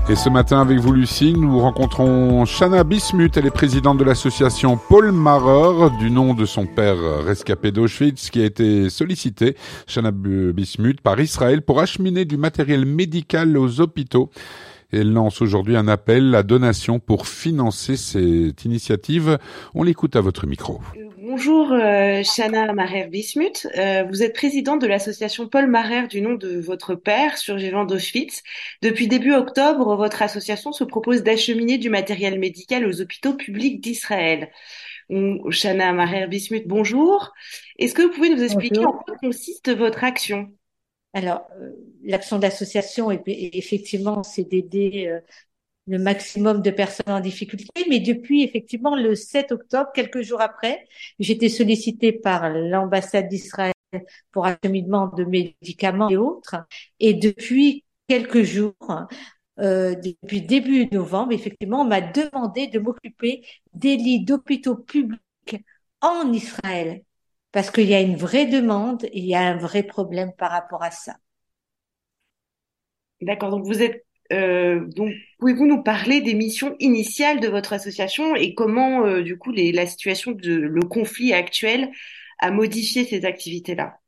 Et ce matin, avec vous, Lucie, nous rencontrons Chana Bismuth. Elle est présidente de l'association Paul Marer, du nom de son père rescapé d'Auschwitz, qui a été sollicité, Chana Bismuth, par Israël pour acheminer du matériel médical aux hôpitaux. Et elle lance aujourd'hui un appel à donation pour financer cette initiative. On l'écoute à votre micro. Bonjour, Chana Maher-Bismuth. Vous êtes présidente de l'association Paul Marer du nom de votre père, survivant d'Auschwitz. Depuis début octobre, votre association se propose d'acheminer du matériel médical aux hôpitaux publics d'Israël. Chana Maher-Bismuth, bonjour. Est-ce que vous pouvez nous expliquer en Bonjour. quoi consiste votre action? Alors, l'action de l'association, effectivement, c'est d'aider le maximum de personnes en difficulté. Mais depuis, effectivement, le 7 octobre, quelques jours après, j'étais sollicitée par l'ambassade d'Israël pour acheminement de médicaments et autres. Et depuis quelques jours, depuis début novembre, effectivement, on m'a demandé de m'occuper des lits d'hôpitaux publics en Israël. Parce qu'il y a une vraie demande et il y a un vrai problème par rapport à ça. D'accord, donc donc pouvez-vous nous parler des missions initiales de votre association et comment du coup la situation de le conflit actuel a modifié ces activités-là?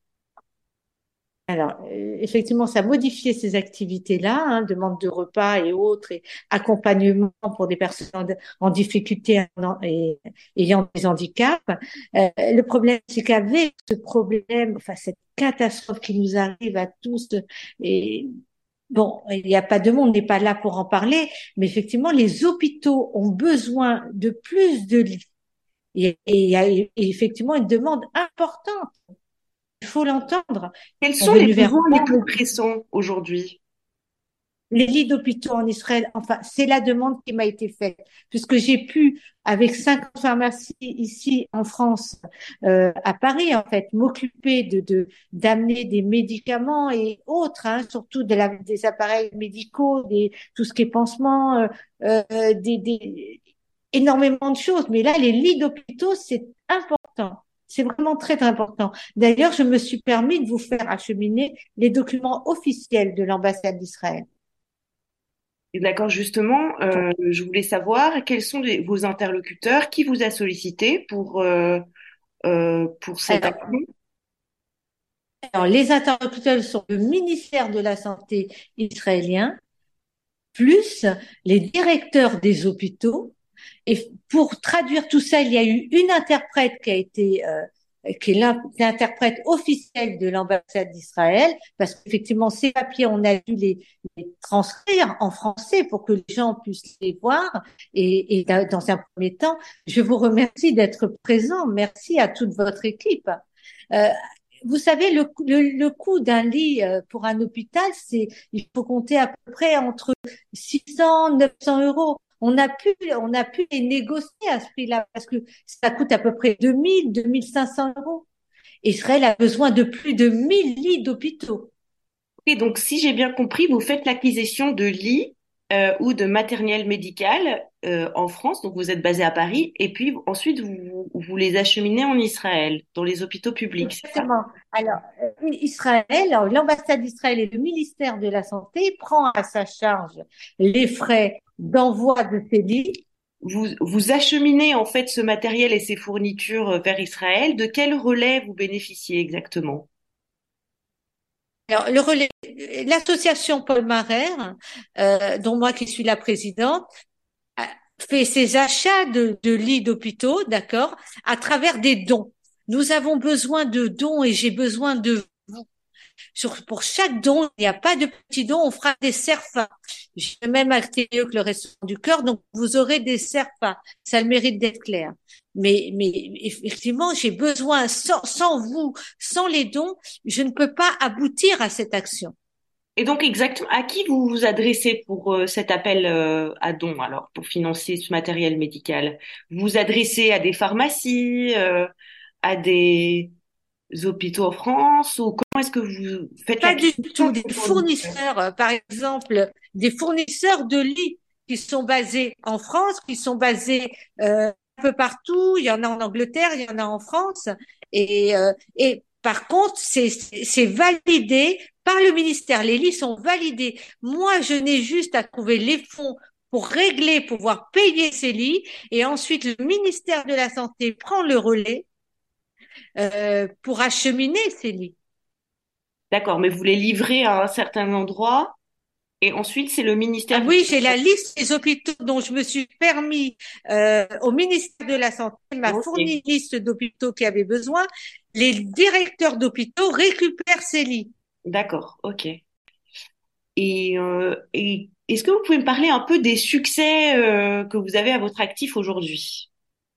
Alors, effectivement, ça a modifié ces activités-là, hein, demande de repas et autres, et accompagnement pour des personnes en difficulté et ayant des handicaps. Le problème, c'est qu'avec ce problème, enfin, cette catastrophe qui nous arrive à tous, et bon, il n'y a pas de monde, on n'est pas là pour en parler, mais effectivement, les hôpitaux ont besoin de plus de lits. Et il y a effectivement une demande importante. Il faut l'entendre. Quels Ils sont sont les venus vers besoins les moi. plus pressants aujourd'hui? Les lits d'hôpitaux en Israël, enfin, c'est la demande qui m'a été faite, puisque j'ai pu, avec 50 pharmacies ici en France, à Paris, en fait, m'occuper d'amener des médicaments et autres, hein, surtout des appareils médicaux, tout ce qui est pansement, énormément de choses. Mais là, les lits d'hôpitaux, c'est important. C'est vraiment très, très important. D'ailleurs, je me suis permis de vous faire acheminer les documents officiels de l'ambassade d'Israël. Et d'accord, justement, je voulais savoir quels sont vos interlocuteurs, qui vous a sollicité pour cette Alors, action. les interlocuteurs sont le ministère de la Santé israélien, plus les directeurs des hôpitaux. Et pour traduire tout ça, il y a eu une interprète qui est l'interprète officielle de l'ambassade d'Israël, parce qu'effectivement, ces papiers, on a dû les transcrire en français pour que les gens puissent les voir. Et dans un premier temps, je vous remercie d'être présent. Merci à toute votre équipe. Euh, Vous savez, le coût d'un lit pour un hôpital, il faut compter à peu près entre 600, 900 euros. On a pu les négocier à ce prix-là parce que ça coûte à peu près 2000, 2500 euros. Israël a besoin de plus de 1000 lits d'hôpitaux. Et donc, si j'ai bien compris, vous faites l'acquisition de lits ou de matériel médical en France, donc vous êtes basé à Paris, et puis ensuite vous les acheminez en Israël, dans les hôpitaux publics, c'est ça? Exactement. Alors, Israël, l'ambassade d'Israël et le ministère de la Santé prend à sa charge les frais d'envoi de ces lits. Vous acheminez en fait ce matériel et ces fournitures vers Israël. De quel relais vous bénéficiez exactement? Alors, l'association Paul Marer, dont moi qui suis la présidente, fait ses achats de lits d'hôpitaux, d'accord, à travers des dons. Nous avons besoin de dons et j'ai besoin de vous. Pour chaque don, il n'y a pas de petits dons, on fera des serfas. J'ai le même acté que le restaurant du cœur, donc vous aurez des serfas. Ça a le mérite d'être clair. Mais effectivement, j'ai besoin, sans vous, sans les dons, je ne peux pas aboutir à cette action. Et donc exactement, à qui vous vous adressez pour cet appel à dons, alors, pour financer ce matériel médical? Vous vous adressez à des pharmacies, à des hôpitaux en France, ou comment est-ce que vous faites Pas du l'acquisition tout. de Des ces fournitures? fournisseurs, par exemple, des fournisseurs de lits qui sont basés en France, qui sont basés un peu partout. Il y en a en Angleterre, il y en a en France. Et Par contre, c'est validé par le ministère. Les lits sont validés. Moi, je n'ai juste à trouver les fonds pour régler, pouvoir payer ces lits. Et ensuite, le ministère de la Santé prend le relais pour acheminer ces lits. D'accord, mais vous les livrez à un certain endroit et ensuite c'est le Ah ministère qui... oui, j'ai la liste des hôpitaux dont je me suis permis au ministère de la Santé m'a Ok, fourni une liste d'hôpitaux qui avaient besoin. Les directeurs d'hôpitaux récupèrent ces lits. d'accord, ok. Et est-ce que vous pouvez me parler un peu des succès que vous avez à votre actif aujourd'hui?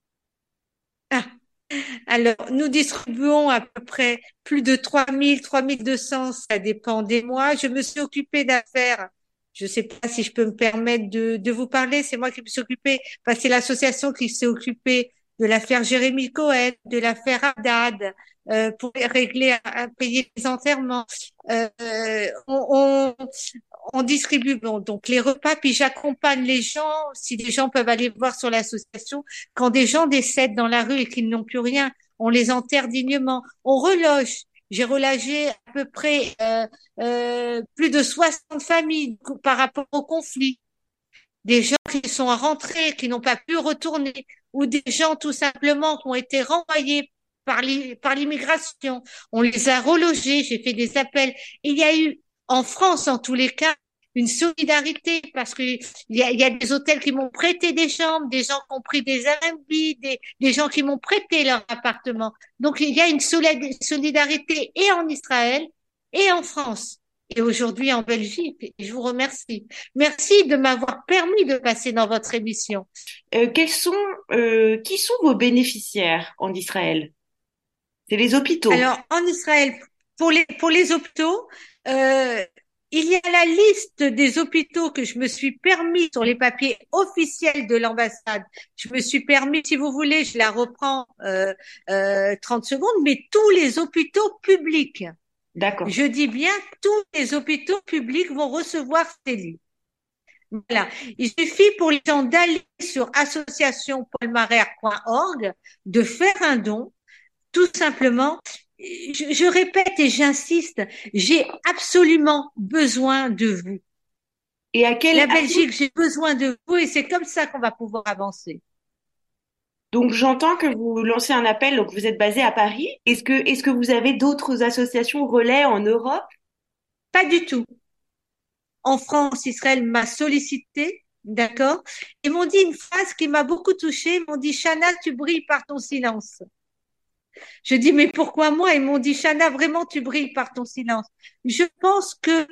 Ah, alors, nous distribuons à peu près plus de 3 200, ça dépend des mois. Je me suis occupée d'affaires. Je ne sais pas si je peux me permettre de vous parler. C'est moi qui me suis occupée, parce que c'est l'association qui s'est occupée de l'affaire Jérémy Cohen, de l'affaire Haddad, pour régler, à payer les enterrements. Euh, on, on, on distribue bon, donc les repas, puis j'accompagne les gens, si des gens peuvent aller voir sur l'association, quand des gens décèdent dans la rue et qu'ils n'ont plus rien, on les enterre dignement. On reloge. J'ai relogé à peu près plus de 60 familles par rapport au conflit. Des gens qui sont rentrés, qui n'ont pas pu retourner, ou des gens tout simplement qui ont été renvoyés par l'immigration. On les a relogés, j'ai fait des appels. Il y a eu, en France en tous les cas, une solidarité parce que il y a des hôtels qui m'ont prêté des chambres, des gens qui ont pris des Airbnb, des gens qui m'ont prêté leur appartement. Donc il y a une solidarité et en Israël et en France et aujourd'hui en Belgique. Et je vous remercie. Merci de m'avoir permis de passer dans votre émission. Quels sont, qui sont vos bénéficiaires en Israël? C'est les hôpitaux. Alors, en Israël, pour les hôpitaux, euh, il y a la liste des hôpitaux que je me suis permis sur les papiers officiels de l'ambassade. Je me suis permis, si vous voulez, je la reprends 30 secondes, mais tous les hôpitaux publics. D'accord. Je dis bien, tous les hôpitaux publics vont recevoir ces lits. Voilà. Il suffit pour les gens d'aller sur associationpaulmarer.org, de faire un don tout simplement, je répète et j'insiste, j'ai absolument besoin de vous. Et La Belgique, j'ai besoin de vous et c'est comme ça qu'on va pouvoir avancer. donc j'entends que vous lancez un appel, donc vous êtes basé à Paris. Est-ce que vous avez d'autres associations relais en Europe? Pas du tout. En France, Israël m'a sollicité, d'accord? Ils m'ont dit une phrase qui m'a beaucoup touchée. Ils m'ont dit, Chana, tu brilles par ton silence. Je dis, mais pourquoi moi? Ils m'ont dit, Chana, vraiment, tu brilles par ton silence. Je pense que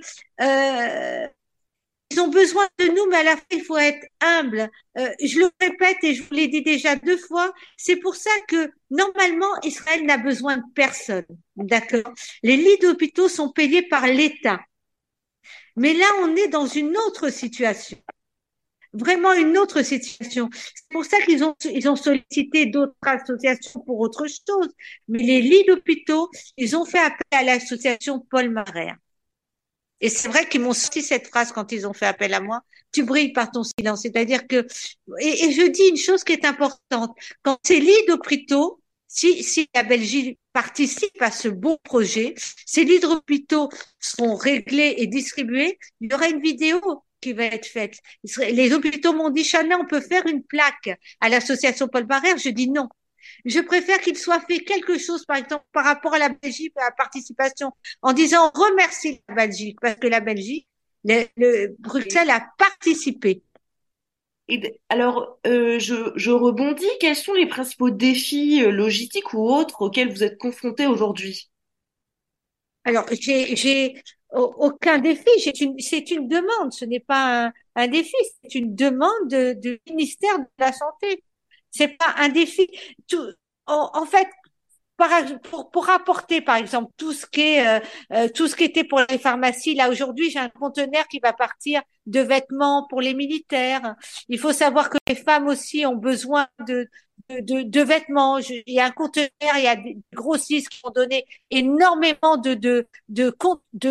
ils ont besoin de nous, mais à la fin, il faut être humble. Je le répète et je vous l'ai dit déjà 2 fois, c'est pour ça que normalement, Israël n'a besoin de personne. D'accord? Les lits d'hôpitaux sont payés par l'État. Mais là, on est dans une autre situation. Vraiment une autre situation. C'est pour ça ils ont sollicité d'autres associations pour autre chose. Mais les lits d'hôpitaux, ils ont fait appel à l'association Paul Marer. Et c'est vrai qu'ils m'ont sorti cette phrase quand ils ont fait appel à moi. Tu brilles par ton silence. C'est-à-dire que, et je dis une chose qui est importante. Quand ces lits d'hôpitaux, si la Belgique participe à ce beau projet, ces lits d'hôpitaux seront réglés et distribués. Il y aura une vidéo qui va être faite. Les hôpitaux m'ont dit, Chana, on peut faire une plaque à l'association Paul Barrère. Je dis non. Je préfère qu'il soit fait quelque chose, par exemple, par rapport à la Belgique, à la participation, en disant on remercie la Belgique, parce que la Belgique, Bruxelles a participé. Alors, je rebondis. Quels sont les principaux défis logistiques ou autres auxquels vous êtes confrontés aujourd'hui? Alors, j'ai aucun défi, c'est une demande, ce n'est pas un défi, c'est une demande du ministère de la Santé. C'est pas un défi. Tout, en fait, pour apporter, par exemple, tout ce qui était pour les pharmacies. Là, aujourd'hui, j'ai un conteneur qui va partir de vêtements pour les militaires. Il faut savoir que les femmes aussi ont besoin de vêtements. Il y a un conteneur, il y a des grossistes qui ont donné énormément de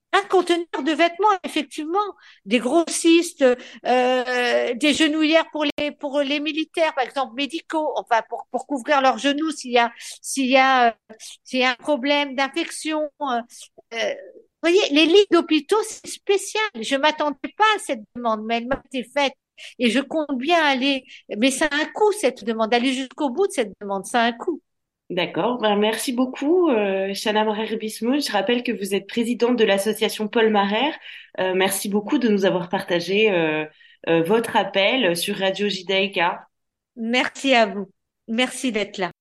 Un conteneur de vêtements, effectivement, des grossistes, des genouillères pour les militaires, par exemple médicaux, enfin pour couvrir leurs genoux s'il y a s'il y a un problème d'infection. Vous voyez, les lits d'hôpitaux, c'est spécial. Je m'attendais pas à cette demande, mais elle m'a été faite. Et je compte bien aller, mais ça a un coût, cette demande. Aller jusqu'au bout de cette demande, ça a un coût. D'accord. Ben, merci beaucoup, Chana Maher-Bismuth. Je rappelle que vous êtes présidente de l'association Paul Maher. Merci beaucoup de nous avoir partagé votre appel sur Radio JDK. Merci à vous. Merci d'être là.